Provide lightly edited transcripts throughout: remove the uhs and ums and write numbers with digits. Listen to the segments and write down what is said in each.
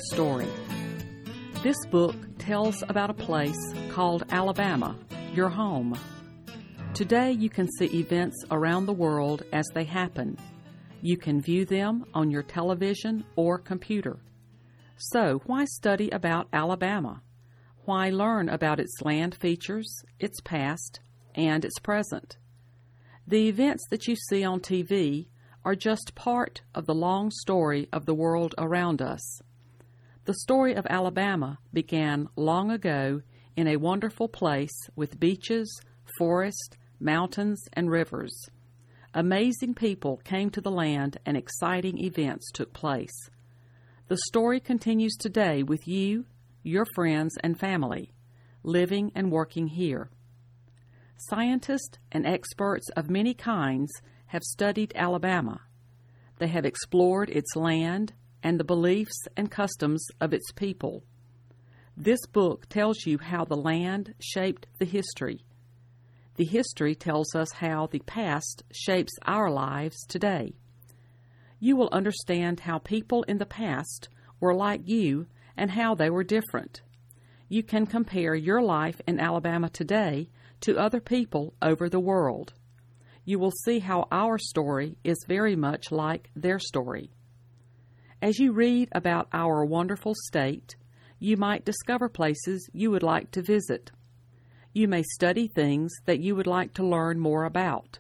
story. This book tells about a place called Alabama, your home. Today you can see events around the world as they happen. You can view them on your television or computer. So why study about Alabama? Why learn about its land features, its past, and its present? The events that you see on TV are just part of the long story of the world around us. The story of Alabama began long ago in a wonderful place with beaches, forests, mountains, and rivers. Amazing people came to the land and exciting events took place. The story continues today with you, your friends, and family, living and working here. Scientists and experts of many kinds have studied Alabama. They have explored its land and the beliefs and customs of its people. This book tells you how the land shaped the history. The history tells us how the past shapes our lives today. You will understand how people in the past were like you and how they were different. You can compare your life in Alabama today to other people over the world. You will see how our story is very much like their story. As you read about our wonderful state, you might discover places you would like to visit. You may study things that you would like to learn more about.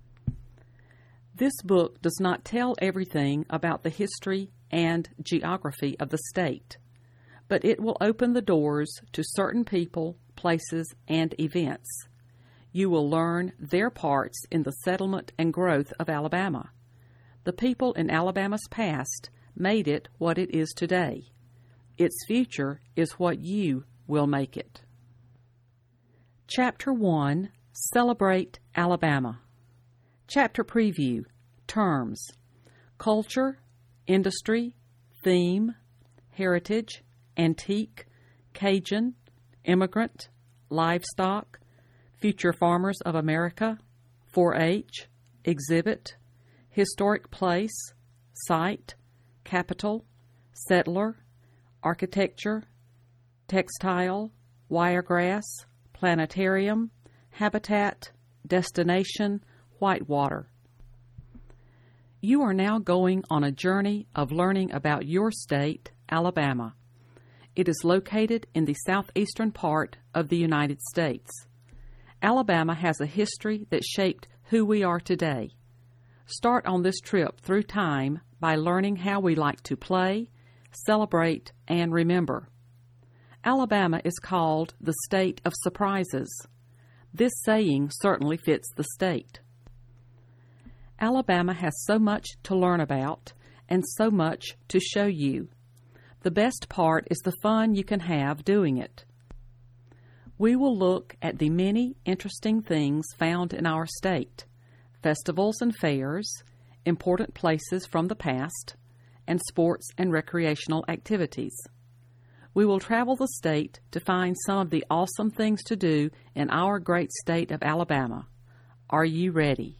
This book does not tell everything about the history and geography of the state, but it will open the doors to certain people, places, and events. You will learn their parts in the settlement and growth of Alabama. The people in Alabama's past made it what it is today. Its future is what you will make it. Chapter 1, Celebrate Alabama. Chapter Preview, Terms, Culture, Industry, Theme, Heritage, Antique, Cajun, Immigrant, Livestock, Future Farmers of America, 4-H, Exhibit, Historic Place, Site, Capital, Settler, Architecture, Textile, Wiregrass, Planetarium, Habitat, Destination, Whitewater. You are now going on a journey of learning about your state, Alabama. It is located in the southeastern part of the United States. Alabama has a history that shaped who we are today. Start on this trip through time by learning how we like to play, celebrate, and remember. Alabama is called the state of surprises. This saying certainly fits the state. Alabama has so much to learn about and so much to show you. The best part is the fun you can have doing it. We will look at the many interesting things found in our state, festivals and fairs, important places from the past, and sports and recreational activities. We will travel the state to find some of the awesome things to do in our great state of Alabama. Are you ready?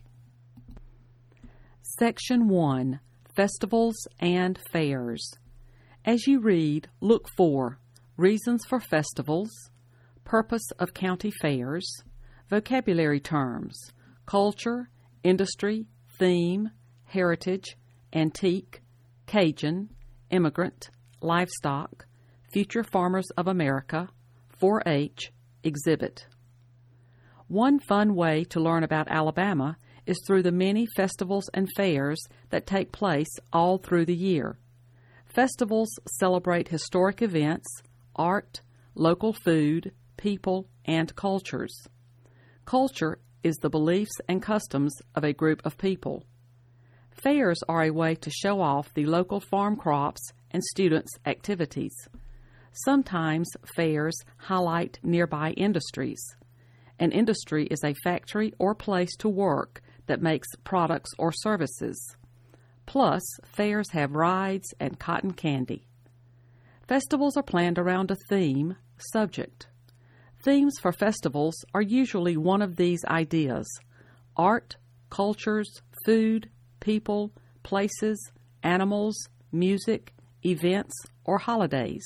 Section 1, Festivals and Fairs. As you read, look for reasons for festivals, purpose of county fairs, vocabulary terms, culture, industry, theme, heritage, antique, Cajun, immigrant, livestock, Future Farmers of America, 4-H, exhibit. One fun way to learn about Alabama is through the many festivals and fairs that take place all through the year. Festivals celebrate historic events, art, local food, people, and cultures. Culture is the beliefs and customs of a group of people. Fairs are a way to show off the local farm crops and students' activities. Sometimes fairs highlight nearby industries. An industry is a factory or place to work that makes products or services. Plus, fairs have rides and cotton candy. Festivals are planned around a theme, subject. Themes for festivals are usually one of these ideas: art, cultures, food, people, places, animals, music, events, or holidays.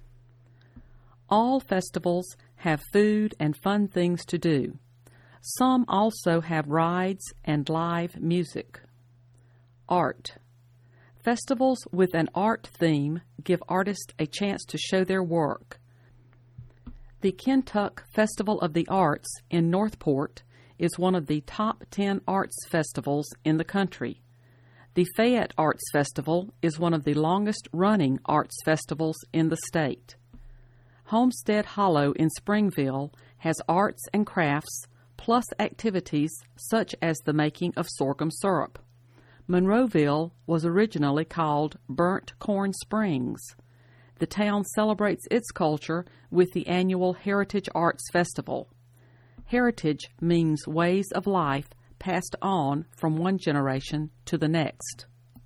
All festivals have food and fun things to do. Some also have rides and live music. Art. Festivals with an art theme give artists a chance to show their work. The Kentuck Festival of the Arts in Northport is one of the top 10 arts festivals in the country. The Fayette Arts Festival is one of the longest-running arts festivals in the state. Homestead Hollow in Springville has arts and crafts, plus activities such as the making of sorghum syrup. Monroeville was originally called Burnt Corn Springs. The town celebrates its culture with the annual Heritage Arts Festival. Heritage means ways of life passed on from one generation to the next.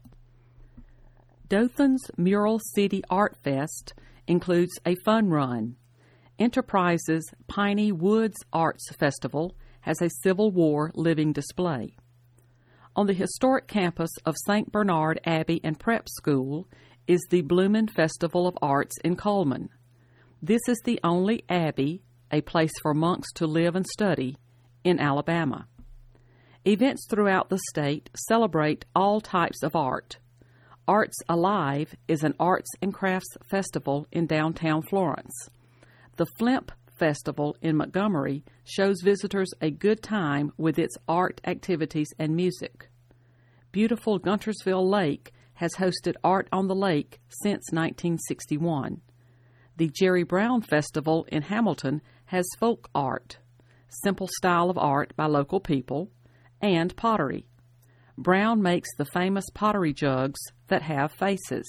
Dothan's Mural City Art Fest includes a fun run. Enterprise's Piney Woods Arts Festival has a Civil War living display. On the historic campus of St. Bernard Abbey and Prep School is the Bloomin' Festival of Arts in Coleman. This is the only abbey, a place for monks to live and study, in Alabama. Events throughout the state celebrate all types of art. Arts Alive is an arts and crafts festival in downtown Florence. The Flimp Festival in Montgomery shows visitors a good time with its art activities and music. Beautiful Guntersville Lake has hosted Art on the Lake since 1961. The Jerry Brown Festival in Hamilton has folk art, simple style of art by local people, and pottery. Brown makes the famous pottery jugs that have faces.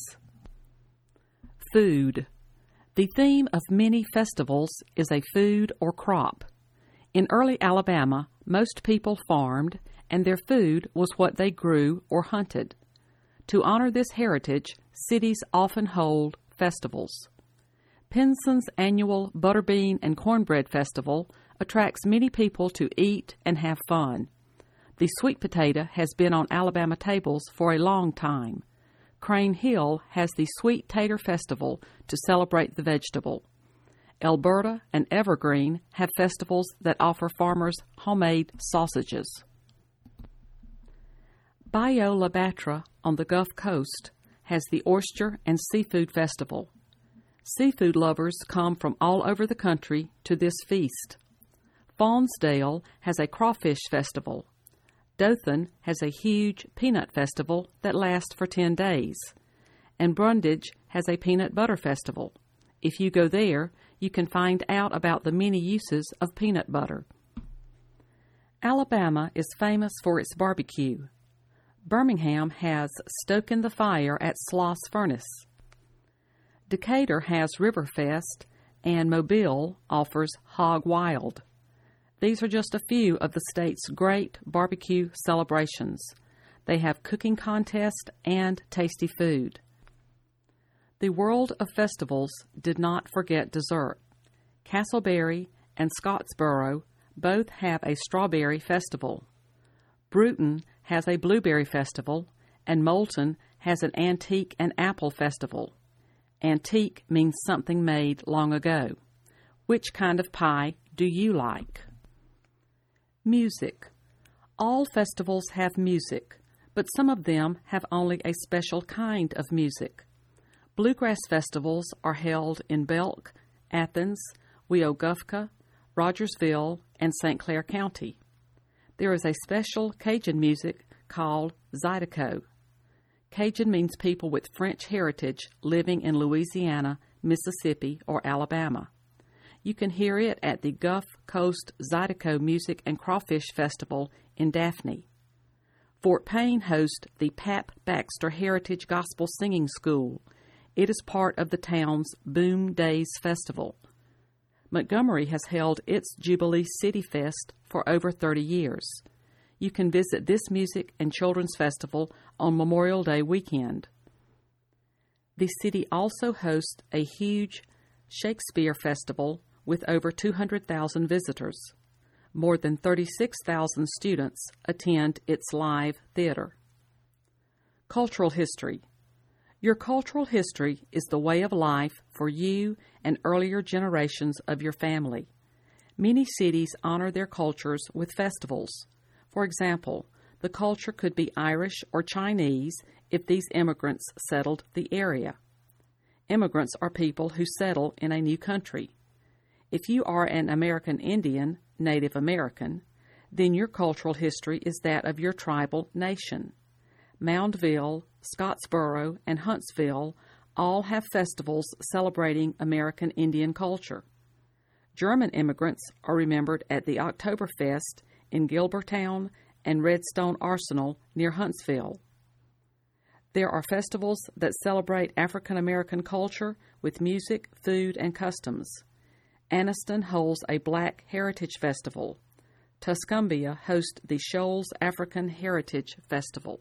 Food. The theme of many festivals is a food or crop. In early Alabama, most people farmed, and their food was what they grew or hunted. To honor this heritage, cities often hold festivals. Pinson's annual Butterbean and Cornbread Festival attracts many people to eat and have fun. The sweet potato has been on Alabama tables for a long time. Crane Hill has the Sweet Tater Festival to celebrate the vegetable. Alberta and Evergreen have festivals that offer farmers homemade sausages. Bayou La Batre on the Gulf Coast has the Oyster and Seafood Festival. Seafood lovers come from all over the country to this feast. Faunsdale has a Crawfish Festival. Dothan has a huge peanut festival that lasts for 10 days. And Brundage has a peanut butter festival. If you go there, you can find out about the many uses of peanut butter. Alabama is famous for its barbecue. Birmingham has Stokin' the Fire at Sloss Furnace. Decatur has Riverfest, and Mobile offers Hog Wild. These are just a few of the state's great barbecue celebrations. They have cooking contests and tasty food. The world of festivals did not forget dessert. Castleberry and Scottsboro both have a strawberry festival. Bruton has a blueberry festival, and Moulton has an antique and apple festival. Antique means something made long ago. Which kind of pie do you like? Music. All festivals have music, but some of them have only a special kind of music. Bluegrass festivals are held in Belk, Athens, Weogufka, Rogersville, and St. Clair County. There is a special Cajun music called Zydeco. Cajun means people with French heritage living in Louisiana, Mississippi, or Alabama. You can hear it at the Gulf Coast Zydeco Music and Crawfish Festival in Daphne. Fort Payne hosts the Pap Baxter Heritage Gospel Singing School. It is part of the town's Boom Days Festival. Montgomery has held its Jubilee City Fest for over 30 years. You can visit this music and children's festival on Memorial Day weekend. The city also hosts a huge Shakespeare Festival with over 200,000 visitors. More than 36,000 students attend its live theater. Cultural history. Your cultural history is the way of life for you and earlier generations of your family. Many cities honor their cultures with festivals. For example, the culture could be Irish or Chinese if these immigrants settled the area. Immigrants are people who settle in a new country. If you are an American Indian, Native American, then your cultural history is that of your tribal nation. Moundville, Scottsboro, and Huntsville all have festivals celebrating American Indian culture. German immigrants are remembered at the Oktoberfest in Gilbertown and Redstone Arsenal near Huntsville. There are festivals that celebrate African American culture with music, food, and customs. Anniston holds a Black Heritage Festival. Tuscumbia hosts the Shoals African Heritage Festival.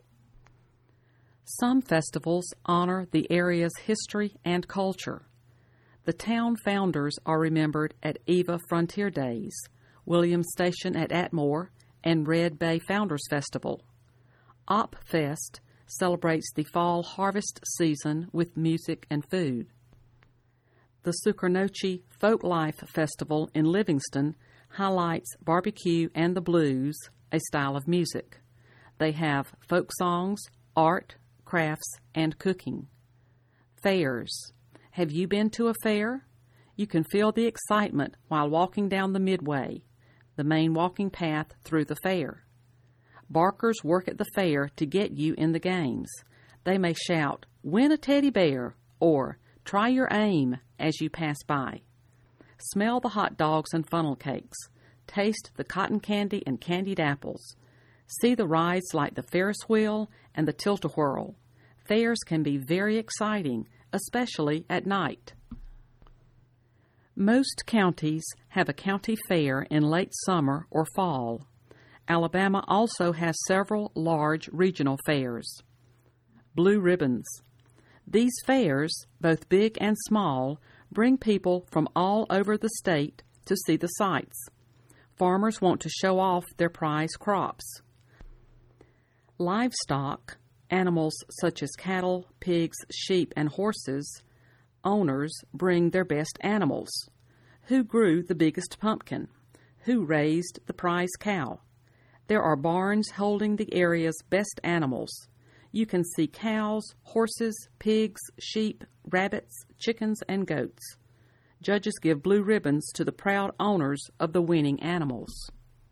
Some festivals honor the area's history and culture. The town founders are remembered at Eva Frontier Days, Williams Station at Atmore, and Red Bay Founders Festival. Op Fest celebrates the fall harvest season with music and food. The Sucarnochee Folklife Festival in Livingston highlights barbecue and the blues, a style of music. They have folk songs, art, crafts, and cooking. Fairs. Have you been to a fair? You can feel the excitement while walking down the Midway, the main walking path through the fair. Barkers work at the fair to get you in the games. They may shout, "Win a teddy bear," or "Try your aim," as you pass by. Smell the hot dogs and funnel cakes. Taste the cotton candy and candied apples. See the rides like the Ferris wheel and the Tilt-A-Whirl. Fairs can be very exciting, especially at night. Most counties have a county fair in late summer or fall. Alabama also has several large regional fairs. Blue ribbons. These fairs, both big and small, bring people from all over the state to see the sights. Farmers want to show off their prize crops. Livestock, animals such as cattle, pigs, sheep, and horses, owners bring their best animals. Who grew the biggest pumpkin? Who raised the prize cow? There are barns holding the area's best animals. You can see cows, horses, pigs, sheep, rabbits, chickens, and goats. Judges give blue ribbons to the proud owners of the winning animals.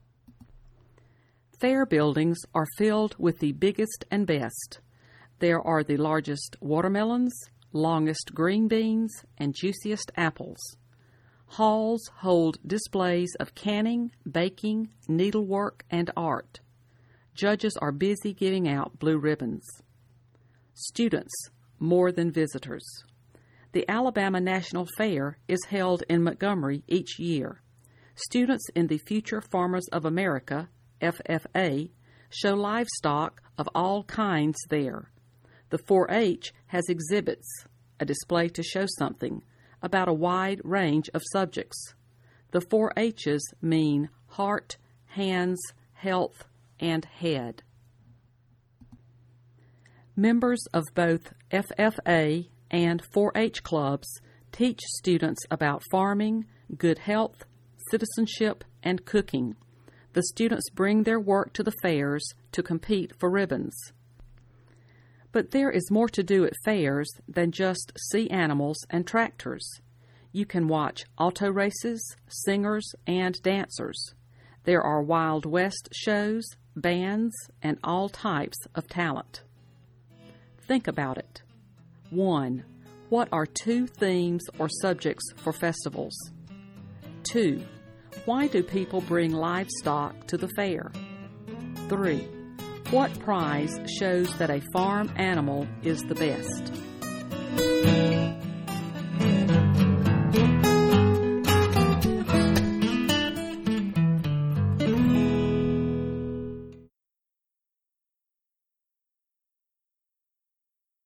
Fair buildings are filled with the biggest and best. There are the largest watermelons, longest green beans, and juiciest apples. Halls hold displays of canning, baking, needlework, and art. Judges are busy giving out blue ribbons. Students, more than visitors. The Alabama National Fair is held in Montgomery each year. Students in the Future Farmers of America, FFA, show livestock of all kinds there. The 4-H has exhibits, a display to show something, about a wide range of subjects. The 4-H's mean heart, hands, health, and head. Members of both FFA and 4-H clubs teach students about farming, good health, citizenship, and cooking. The students bring their work to the fairs to compete for ribbons. But there is more to do at fairs than just see animals and tractors. You can watch auto races, singers, and dancers. There are Wild West shows, bands, and all types of talent. Think about it. 1. What are 2 themes or subjects for festivals? 2. Why do people bring livestock to the fair? 3. What prize shows that a farm animal is the best?